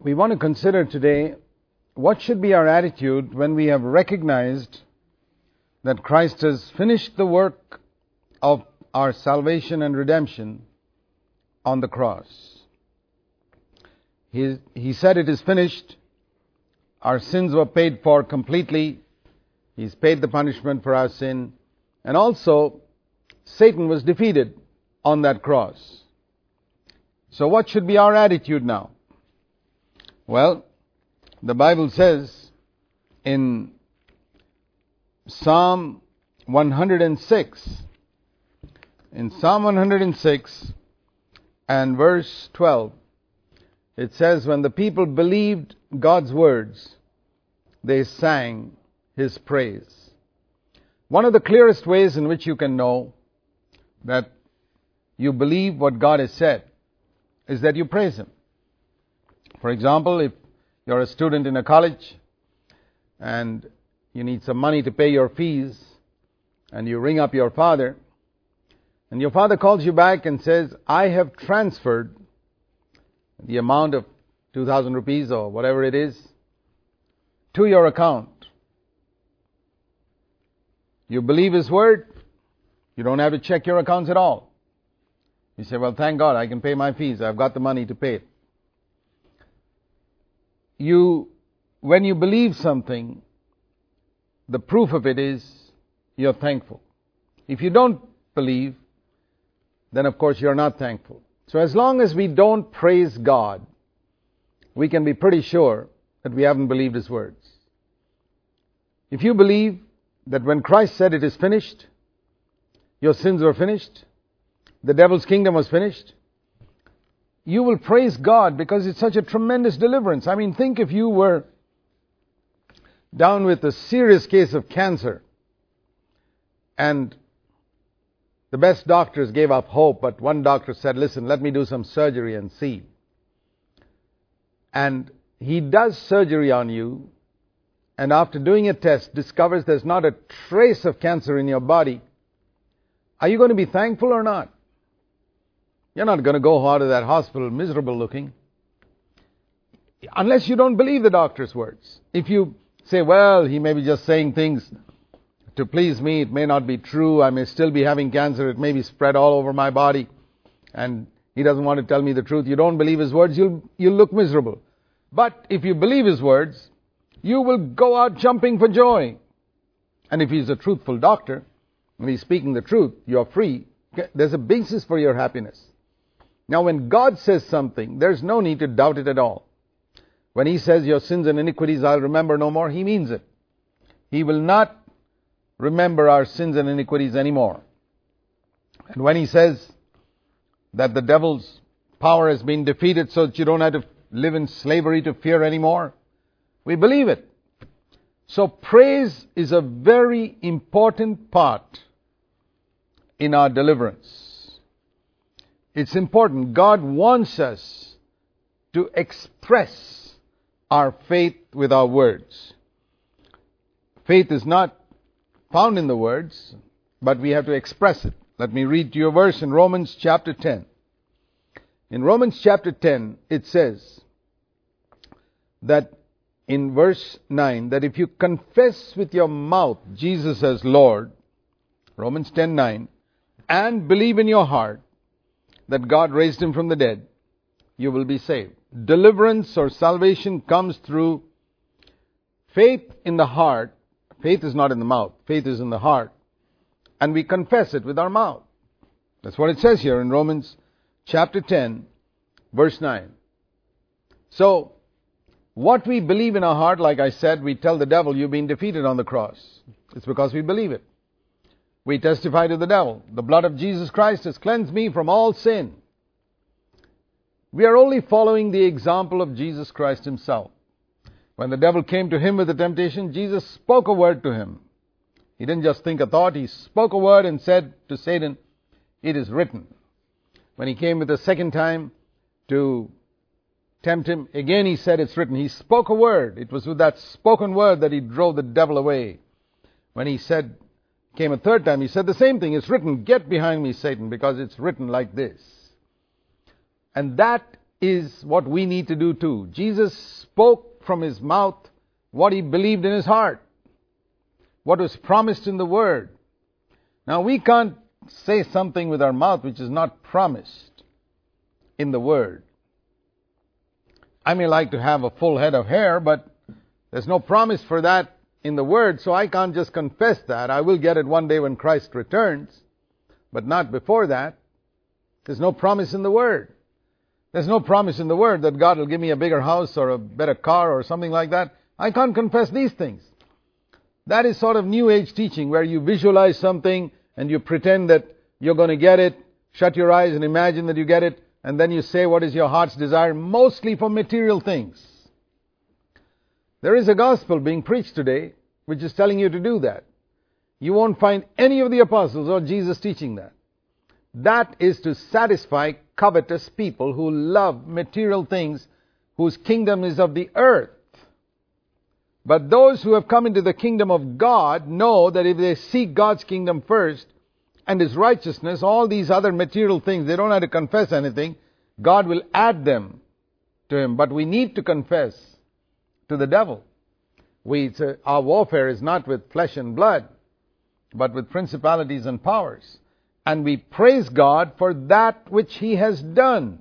We want to consider today what should be our attitude when we have recognized that Christ has finished the work of our salvation and redemption on the cross. He said it is finished. Our sins were paid for completely. He's paid the punishment for our sin. And also, Satan was defeated on that cross. So what should be our attitude now? Well, the Bible says in Psalm 106, and verse 12, it says, when the people believed God's words, they sang His praise. One of the clearest ways in which you can know that you believe what God has said is that you praise Him. For example, if you're a student in a college and you need some money to pay your fees and you ring up your father and your father calls you back and says, I have transferred the amount of 2,000 rupees or whatever it is to your account. You believe His word, you don't have to check your accounts at all. You say, well, thank God, I can pay my fees. I've got the money to pay it. When you believe something, the proof of it is you're thankful. If you don't believe, then of course you're not thankful. So as long as we don't praise God, we can be pretty sure that we haven't believed His words. If you believe that when Christ said it is finished, your sins were finished, the devil's kingdom was finished, you will praise God because it's such a tremendous deliverance. I mean, think if you were down with a serious case of cancer and the best doctors gave up hope, but one doctor said, listen, let me do some surgery and see. And he does surgery on you, and after doing a test, discovers there's not a trace of cancer in your body. Are you going to be thankful or not? You're not going to go out of that hospital miserable looking. Unless you don't believe the doctor's words. If you say, well, he may be just saying things to please me, it may not be true, I may still be having cancer, it may be spread all over my body, and he doesn't want to tell me the truth. You don't believe his words, you'll look miserable. But if you believe his words, you will go out jumping for joy. And if he's a truthful doctor, and he's speaking the truth, you're free. There's a basis for your happiness. Now when God says something, there's no need to doubt it at all. When He says, your sins and iniquities I'll remember no more, He means it. He will not remember our sins and iniquities anymore. And when He says that the devil's power has been defeated so that you don't have to live in slavery to fear anymore, we believe it. So praise is a very important part in our deliverance. It's important. God wants us to express our faith with our words. Faith is not found in the words, but we have to express it. Let me read to you a verse in Romans chapter 10. In Romans chapter 10, it says that in verse 9, that if you confess with your mouth Jesus as Lord, Romans 10:9, and believe in your heart that God raised Him from the dead, you will be saved. Deliverance or salvation comes through faith in the heart. Faith is not in the mouth. Faith is in the heart. And we confess it with our mouth. That's what it says here in Romans chapter 10, verse 9. So, what we believe in our heart, like I said, we tell the devil, you've been defeated on the cross. It's because we believe it. We testify to the devil, the blood of Jesus Christ has cleansed me from all sin. We are only following the example of Jesus Christ Himself. When the devil came to Him with the temptation, Jesus spoke a word to him. He didn't just think a thought, He spoke a word and said to Satan, it is written. When He came with the second time to tempt him, again He said it's written. He spoke a word. It was with that spoken word that He drove the devil away. When He came a third time, He said the same thing. It's written, get behind me, Satan, because it's written like this. And that is what we need to do too. Jesus spoke from his mouth what he believed in his heart, what was promised in the Word. Now we can't say something with our mouth which is not promised in the Word. I may like to have a full head of hair, but there's no promise for that in the Word, so I can't just confess that. I will get it one day when Christ returns, but not before that. There's no promise in the Word. There's no promise in the Word that God will give me a bigger house or a better car or something like that. I can't confess these things. That is sort of New Age teaching where you visualize something and you pretend that you're going to get it, shut your eyes and imagine that you get it, and then you say what is your heart's desire, mostly for material things. There is a gospel being preached today which is telling you to do that. You won't find any of the apostles or Jesus teaching that. That is to satisfy covetous people who love material things, whose kingdom is of the earth. But those who have come into the kingdom of God know that if they seek God's kingdom first and His righteousness, all these other material things, they don't have to confess anything. God will add them to Him. But we need to confess to the devil. Our warfare is not with flesh and blood, but with principalities and powers. And we praise God for that which He has done.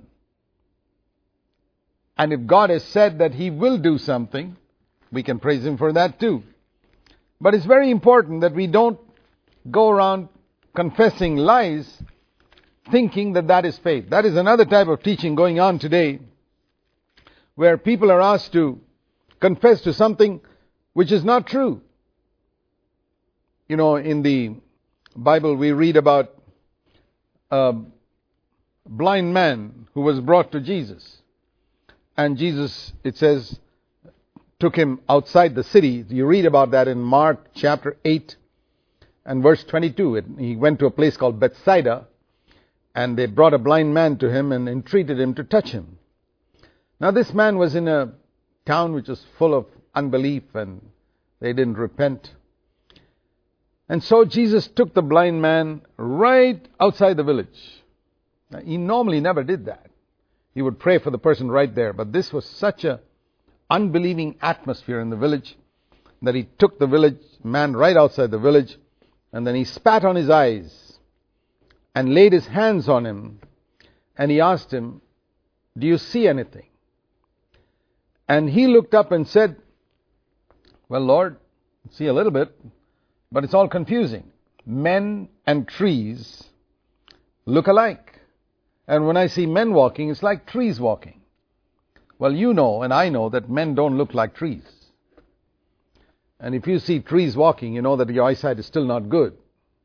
And if God has said that He will do something, we can praise Him for that too. But it's very important that we don't go around confessing lies thinking that that is faith. That is another type of teaching going on today, where people are asked to confess to something which is not true. You know, in the Bible we read about a blind man who was brought to Jesus. And Jesus, it says, took him outside the city. You read about that in Mark chapter 8 and verse 22. He went to a place called Bethsaida, and they brought a blind man to him and entreated him to touch him. Now this man was in a town which was full of unbelief, and they didn't repent. And so Jesus took the blind man right outside the village. Now, he normally never did that. He would pray for the person right there. But this was such a unbelieving atmosphere in the village that he took the village man right outside the village, and then he spat on his eyes and laid his hands on him, and he asked him, "Do you see anything?" And he looked up and said, "Well, Lord, I see a little bit, but it's all confusing. Men and trees look alike. And when I see men walking, it's like trees walking." Well, you know and I know that men don't look like trees. And if you see trees walking, you know that your eyesight is still not good.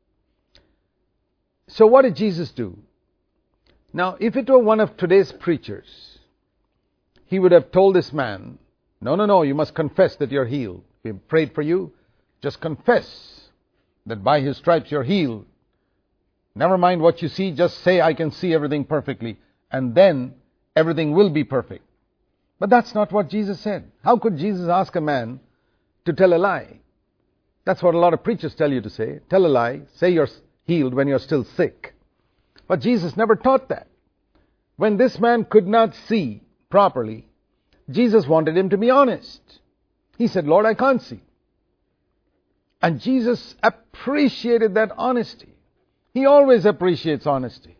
So what did Jesus do? Now, if it were one of today's preachers, he would have told this man, no, you must confess that you're healed. We prayed for you. Just confess that by His stripes you're healed. Never mind what you see, just say, "I can see everything perfectly," and then everything will be perfect. But that's not what Jesus said. How could Jesus ask a man to tell a lie? That's what a lot of preachers tell you to say. Tell a lie, say you're healed when you're still sick. But Jesus never taught that. When this man could not see properly, Jesus wanted him to be honest. He said, "Lord, I can't see." And Jesus appreciated that honesty. He always appreciates honesty.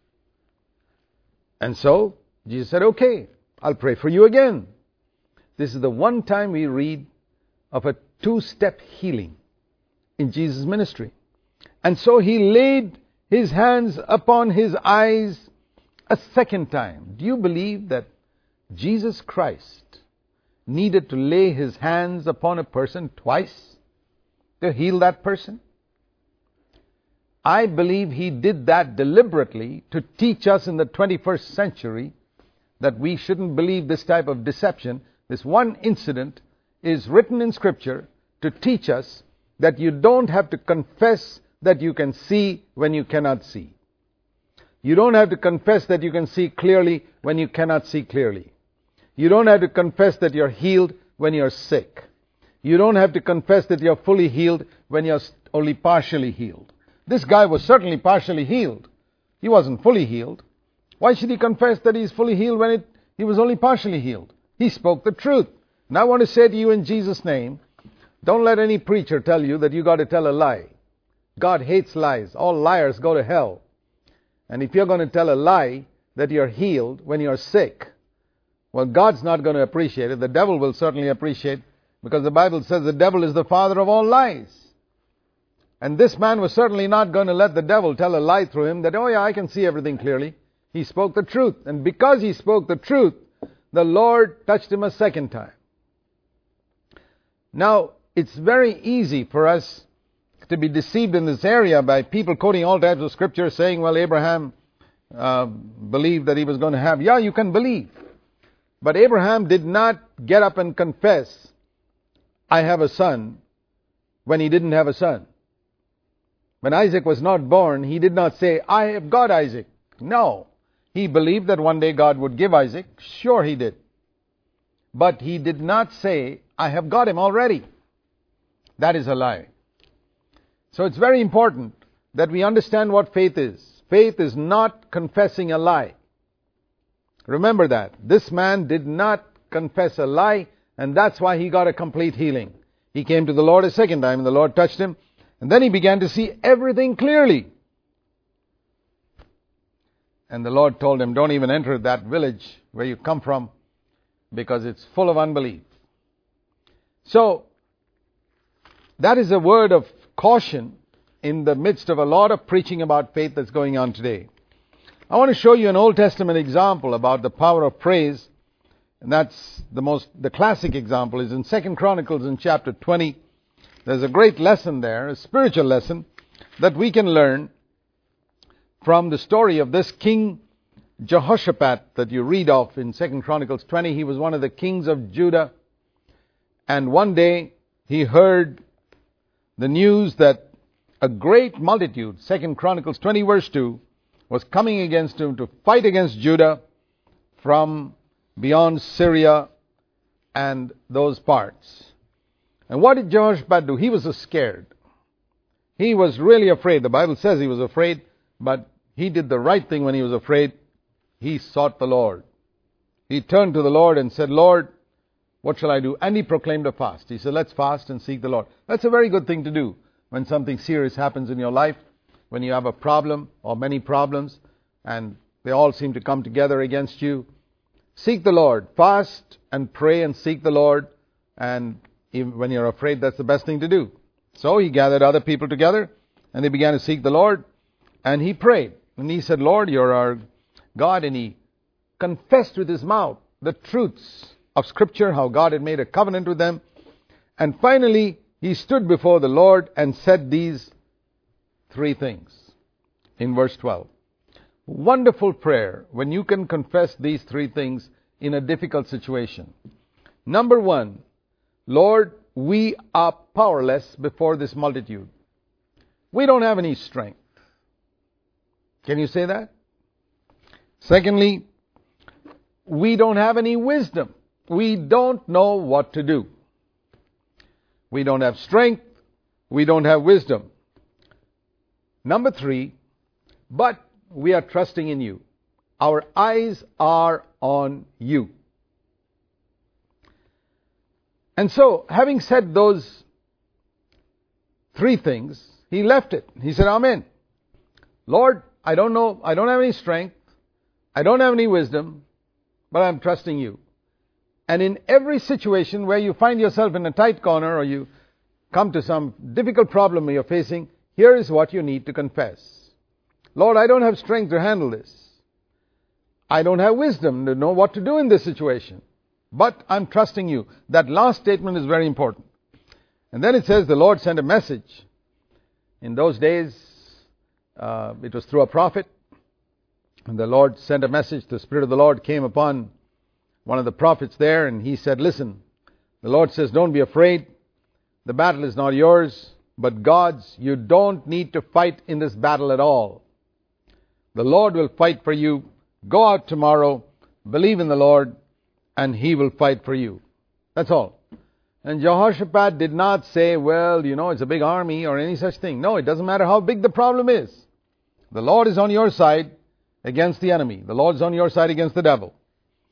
And so Jesus said, "Okay, I'll pray for you again." This is the one time we read of a two-step healing in Jesus' ministry. And so He laid His hands upon his eyes a second time. Do you believe that Jesus Christ needed to lay His hands upon a person twice to heal that person? I believe He did that deliberately to teach us in the 21st century that we shouldn't believe this type of deception. This one incident is written in Scripture to teach us that you don't have to confess that you can see when you cannot see. You don't have to confess that you can see clearly when you cannot see clearly. You don't have to confess that you're healed when you're sick. You don't have to confess that you're fully healed when you're only partially healed. This guy was certainly partially healed. He wasn't fully healed. Why should he confess that he's fully healed when He was only partially healed. He spoke the truth. And I want to say to you in Jesus' name, don't let any preacher tell you that you got to tell a lie. God hates lies. All liars go to hell. And if you're going to tell a lie that you're healed when you're sick, well, God's not going to appreciate it. The devil will certainly appreciate it, because the Bible says the devil is the father of all lies. And this man was certainly not going to let the devil tell a lie through him that, oh yeah, I can see everything clearly. He spoke the truth. And because he spoke the truth, the Lord touched him a second time. Now, it's very easy for us to be deceived in this area by people quoting all types of scripture saying, well, Abraham believed that he was going to have. Yeah, you can believe. But Abraham did not get up and confess, I have a son, when he didn't have a son. When Isaac was not born, he did not say, I have got Isaac. No. He believed that one day God would give Isaac. Sure he did. But he did not say, I have got him already. That is a lie. So it's very important that we understand what faith is. Faith is not confessing a lie. Remember that. This man did not confess a lie, and that's why he got a complete healing. He came to the Lord a second time, and the Lord touched him, and then he began to see everything clearly. And the Lord told him, don't even enter that village where you come from, because it's full of unbelief. So, that is a word of caution in the midst of a lot of preaching about faith that's going on today. I want to show you an Old Testament example about the power of praise. And that's the classic example is in 2 Chronicles in chapter 20. There's a great lesson there, a spiritual lesson that we can learn from the story of this King Jehoshaphat that you read of in 2 Chronicles 20. He was one of the kings of Judah. And one day he heard the news that a great multitude, 2 Chronicles 20 verse 2, was coming against him to fight against Judah from beyond Syria and those parts. And what did Jehoshaphat do? He was scared. He was really afraid. The Bible says he was afraid, but he did the right thing when he was afraid. He sought the Lord. He turned to the Lord and said, Lord, what shall I do? And he proclaimed a fast. He said, let's fast and seek the Lord. That's a very good thing to do when something serious happens in your life, when you have a problem or many problems and they all seem to come together against you. Seek the Lord. Fast and pray and seek the Lord. And when you're afraid, that's the best thing to do. So he gathered other people together and they began to seek the Lord. And he prayed. And he said, Lord, you're our God. And he confessed with his mouth the truths of Scripture, how God had made a covenant with them. And finally, he stood before the Lord and said these three things in verse 12. Wonderful prayer when you can confess these three things in a difficult situation. Number one, Lord, we are powerless before this multitude. We don't have any strength. Can you say that? Secondly, we don't have any wisdom. We don't know what to do. We don't have strength. We don't have wisdom. Number three, but we are trusting in you. Our eyes are on you. And so, having said those three things, he left it. He said, Amen. Lord, I don't know, I don't have any strength. I don't have any wisdom, but I'm trusting you. And in every situation where you find yourself in a tight corner or you come to some difficult problem you're facing, here is what you need to confess. Lord, I don't have strength to handle this. I don't have wisdom to know what to do in this situation. But I'm trusting you. That last statement is very important. And then it says the Lord sent a message. In those days, it was through a prophet. And the Lord sent a message. The Spirit of the Lord came upon one of the prophets there, and he said, listen, the Lord says, don't be afraid. The battle is not yours, but God's. You don't need to fight in this battle at all. The Lord will fight for you. Go out tomorrow, believe in the Lord, and He will fight for you. That's all. And Jehoshaphat did not say, well, it's a big army or any such thing. No, it doesn't matter how big the problem is. The Lord is on your side against the enemy. The Lord is on your side against the devil.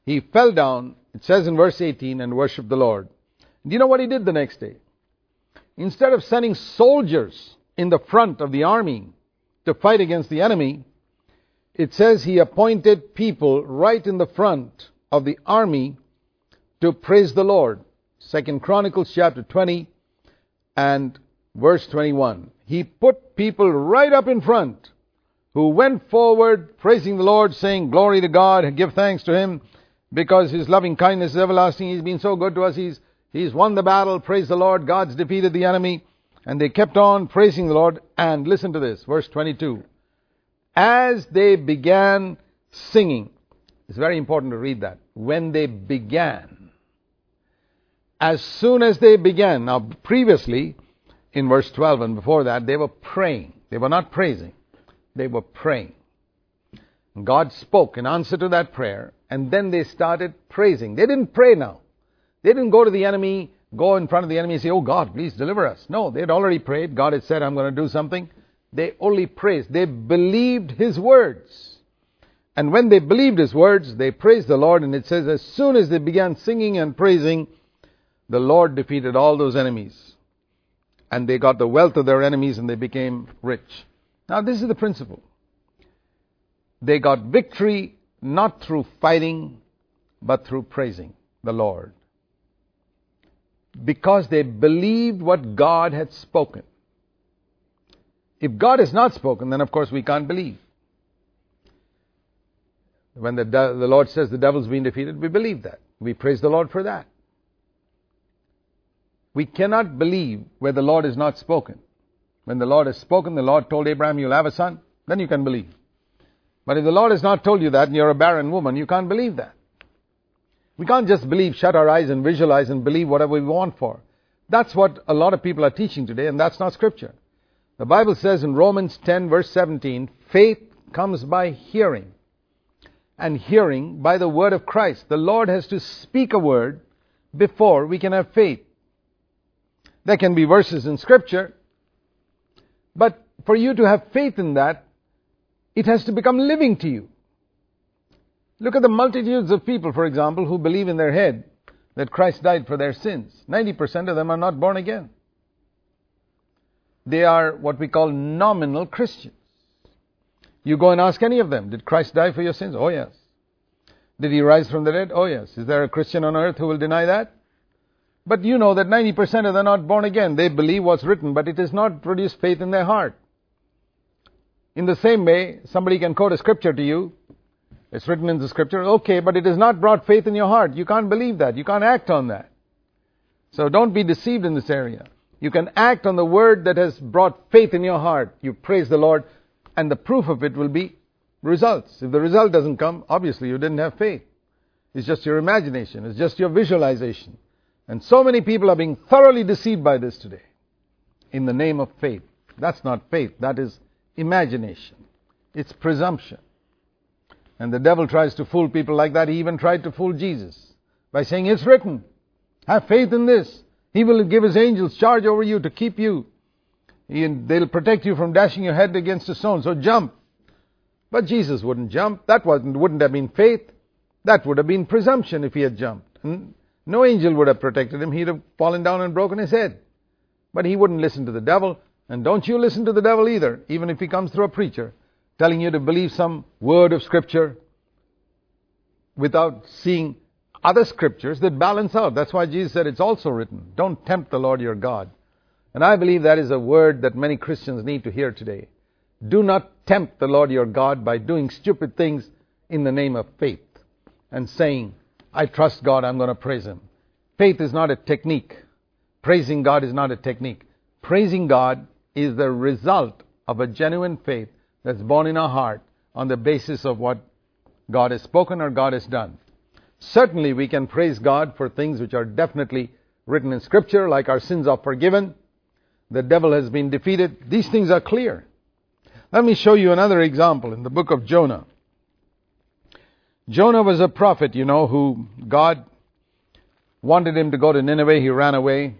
he fell down, it says in verse 18, and worshipped the Lord. Do you know what he did the next day? Instead of sending soldiers in the front of the army to fight against the enemy, it says he appointed people right in the front of the army to praise the Lord. 2 Chronicles chapter 20 and verse 21. He put people right up in front who went forward praising the Lord, saying, "Glory to God, give thanks to Him, because His loving kindness is everlasting. He's been so good to us. He's won the battle. Praise the Lord. God's defeated the enemy." And they kept on praising the Lord. And listen to this, verse 22. As they began singing, it's very important to read that. When they began. As soon as they began. Now, previously, in verse 12 and before that, they were praying. They were not praising. They were praying. God spoke in answer to that prayer, and then they started praising. They didn't pray now. They didn't go to the enemy, go in front of the enemy and say, "Oh God, please deliver us." No, they had already prayed. God had said, "I'm going to do something." They only praised. They believed His words. And when they believed His words, they praised the Lord. And it says, as soon as they began singing and praising, the Lord defeated all those enemies. And they got the wealth of their enemies and they became rich. Now this is the principle. They got victory not through fighting, but through praising the Lord. Because they believed what God had spoken. If God has not spoken, then of course we can't believe. When the Lord says the devil's been defeated, we believe that. We praise the Lord for that. We cannot believe where the Lord has not spoken. When the Lord has spoken, the Lord told Abraham, "You'll have a son," then you can believe. But if the Lord has not told you that and you're a barren woman, you can't believe that. We can't just believe, shut our eyes and visualize and believe whatever we want for. That's what a lot of people are teaching today, and that's not Scripture. The Bible says in Romans 10 verse 17, faith comes by hearing, and hearing by the word of Christ. The Lord has to speak a word before we can have faith. There can be verses in Scripture, but for you to have faith in that, it has to become living to you. Look at the multitudes of people, for example, who believe in their head that Christ died for their sins. 90% of them are not born again. They are what we call nominal Christians. You go and ask any of them, did Christ die for your sins? Oh yes. Did He rise from the dead? Oh yes. Is there a Christian on earth who will deny that? But you know that 90% of them are not born again. They believe what's written, but it has not produced faith in their heart. In the same way, somebody can quote a scripture to you. It's written in the scripture, okay, but it has not brought faith in your heart. You can't believe that. You can't act on that. So don't be deceived in this area. You can act on the word that has brought faith in your heart. You praise the Lord, and the proof of it will be results. If the result doesn't come, obviously you didn't have faith. It's just your imagination. It's just your visualization. And so many people are being thoroughly deceived by this today. In the name of faith. That's not faith. That is imagination. It's presumption. And the devil tries to fool people like that. He even tried to fool Jesus by saying, it's written. Have faith in this. He will give His angels charge over you to keep you. They'll protect you from dashing your head against a stone. So jump. But Jesus wouldn't jump. That wouldn't have been faith. That would have been presumption if He had jumped. And no angel would have protected Him. He'd have fallen down and broken his head. But He wouldn't listen to the devil. And don't you listen to the devil either, even if he comes through a preacher telling you to believe some word of Scripture without seeing other Scriptures that balance out. That's why Jesus said it's also written. Don't tempt the Lord your God. And I believe that is a word that many Christians need to hear today. Do not tempt the Lord your God by doing stupid things in the name of faith and saying, I trust God, I'm going to praise Him. Faith is not a technique. Praising God is not a technique. Praising God is the result of a genuine faith that's born in our heart on the basis of what God has spoken or God has done. Certainly we can praise God for things which are definitely written in Scripture, like our sins are forgiven, the devil has been defeated. These things are clear. Let me show you another example in the book of Jonah. Jonah was a prophet, who God wanted him to go to Nineveh. He ran away.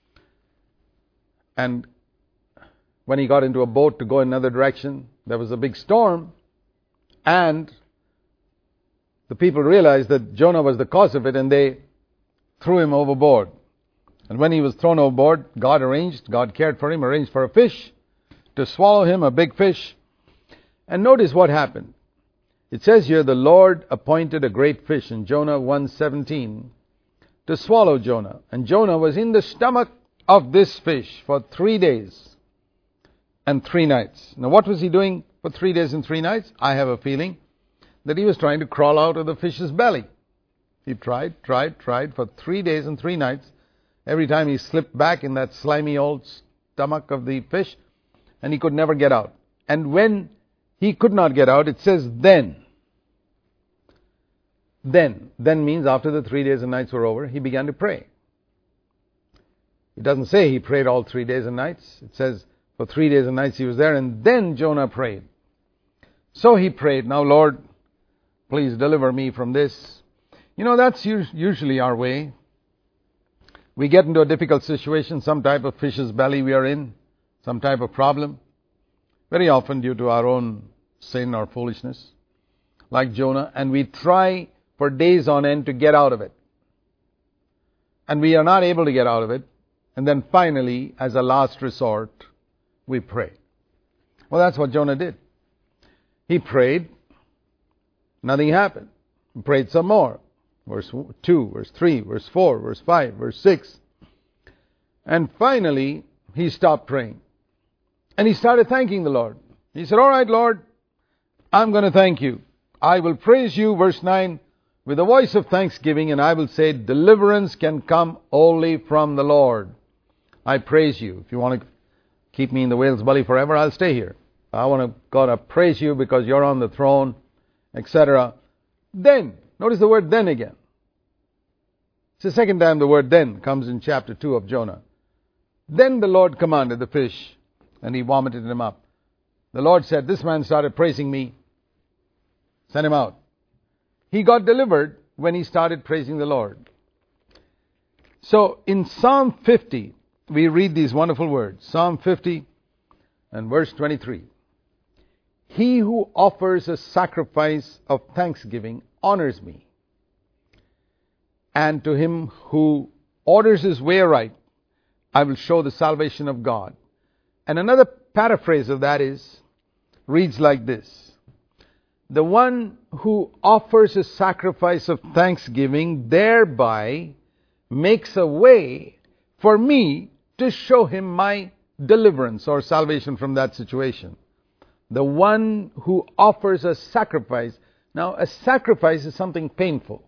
And when he got into a boat to go in another direction, there was a big storm. And the people realized that Jonah was the cause of it, and they threw him overboard. And when he was thrown overboard, God cared for him, arranged for a fish to swallow him, a big fish. And notice what happened. It says here, the Lord appointed a great fish in Jonah 1:17 to swallow Jonah. And Jonah was in the stomach of this fish for 3 days and 3 nights. Now what was he doing for 3 days and 3 nights? I have a feeling that he was trying to crawl out of the fish's belly. He tried for 3 days and 3 nights. Every time he slipped back in that slimy old stomach of the fish, and he could never get out. And when he could not get out, it says then. Then means after the 3 days and nights were over, he began to pray. It doesn't say he prayed all 3 days and nights. It says for 3 days and nights he was there, and then Jonah prayed. So he prayed, now Lord, please deliver me from this. You know, that's usually our way. We get into a difficult situation, some type of fish's belly we are in, some type of problem, very often due to our own sin or foolishness, like Jonah, and we try for days on end to get out of it. And we are not able to get out of it, and then finally, as a last resort, we pray. Well, that's what Jonah did. He prayed, nothing happened. He prayed some more. Verse 2, verse 3, verse 4, verse 5, verse 6. And finally, he stopped praying. And he started thanking the Lord. He said, all right, Lord, I'm going to thank you. I will praise you, verse 9, with a voice of thanksgiving, and I will say, deliverance can come only from the Lord. I praise you. If you want to keep me in the whale's belly forever, I'll stay here. I want to, God, I praise you because you're on the throne, etc. Then, notice the word then again. It's the second time the word then comes in chapter 2 of Jonah. Then the Lord commanded the fish, and he vomited him up. The Lord said, this man started praising me. Send him out. He got delivered when he started praising the Lord. So in Psalm 50, we read these wonderful words. Psalm 50 and verse 23. He who offers a sacrifice of thanksgiving honors me. And to him who orders his way aright, I will show the salvation of God. And another paraphrase of that reads like this. The one who offers a sacrifice of thanksgiving thereby makes a way for me to show him my deliverance or salvation from that situation. The one who offers a sacrifice. Now, a sacrifice is something painful.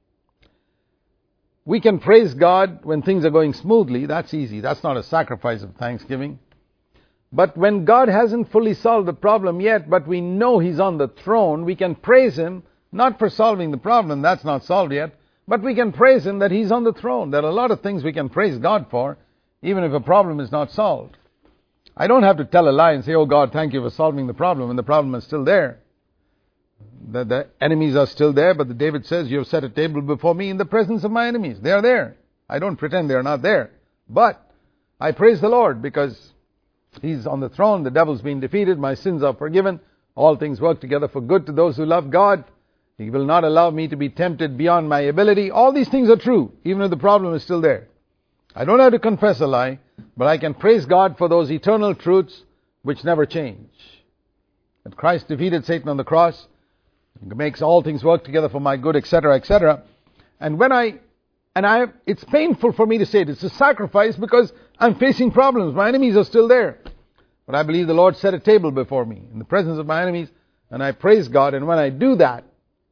We can praise God when things are going smoothly. That's easy. That's not a sacrifice of thanksgiving. But when God hasn't fully solved the problem yet, but we know He's on the throne, we can praise Him, not for solving the problem, that's not solved yet, but we can praise Him that He's on the throne. There are a lot of things we can praise God for, even if a problem is not solved. I don't have to tell a lie and say, oh God, thank you for solving the problem, and the problem is still there. The enemies are still there, but David says, you have set a table before me in the presence of my enemies. They are there. I don't pretend they are not there. But I praise the Lord because He's on the throne, the devil's been defeated, my sins are forgiven, all things work together for good to those who love God. He will not allow me to be tempted beyond my ability. All these things are true, even if the problem is still there. I don't have to confess a lie, but I can praise God for those eternal truths which never change. That Christ defeated Satan on the cross, makes all things work together for my good, etc., etc. And it's painful for me to say it. It's a sacrifice because I'm facing problems. My enemies are still there. But I believe the Lord set a table before me in the presence of my enemies, and I praise God. And when I do that,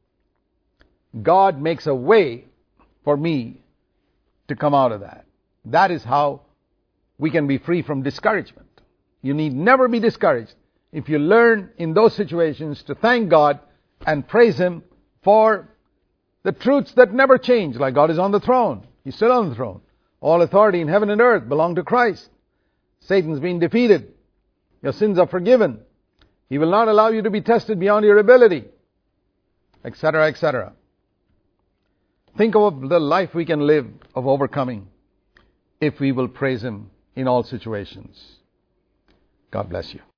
God makes a way for me to come out of that. That is how we can be free from discouragement. You need never be discouraged if you learn in those situations to thank God and praise Him for the truths that never change, like God is on the throne. He's still on the throne. All authority in heaven and earth belong to Christ. Satan's been defeated. Your sins are forgiven. He will not allow you to be tested beyond your ability, etc., etc. Think of the life we can live of overcoming if we will praise Him in all situations. God bless you.